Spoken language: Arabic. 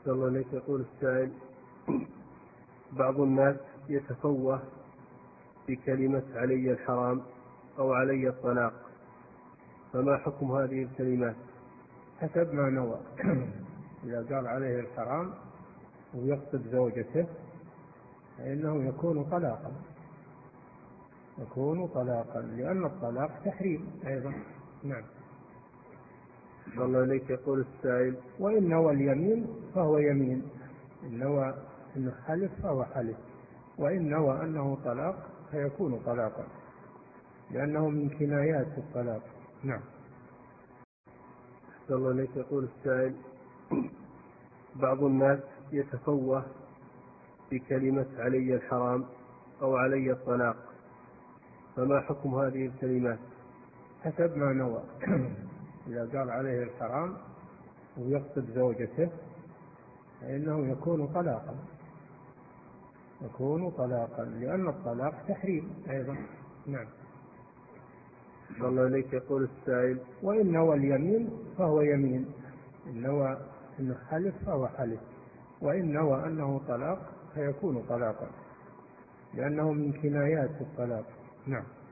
أحسن الله إليك. يقول السائل: بعض الناس يتفوه بكلمة علي الحرام أو علي الطلاق، فما حكم هذه الكلمات؟ حسب ما نوى. إذا قال عليه الحرام ويقصد زوجته فإنه يكون طلاقا لأن الطلاق تحريم أيضا. نعم. أحسن الله إليك. يقول السائل: وإن نوى اليمين فهو يمين، إن نوى أنه حلف فهو حلف، وإن نوى أنه طلاق فيكون طلاقا لأنه من كنايات الطلاق. نعم. أحسن الله إليك. يقول السائل: بعض الناس يتفوه بكلمة علي الحرام أو علي الطلاق، فما حكم هذه الكلمات؟ حسب ما نوى. إذا قال عليه الحرام ويقصد زوجته فإنه يكون طلاقا لأن الطلاق تحريم أيضا. نعم. أحسن الله إليك. يقول السائل: وإن نوى اليمين فهو يمين، إن نوى أنه حلف فهو حلف، وإن نوى أنه طلاق فيكون طلاقا لأنه من كنايات الطلاق. نعم.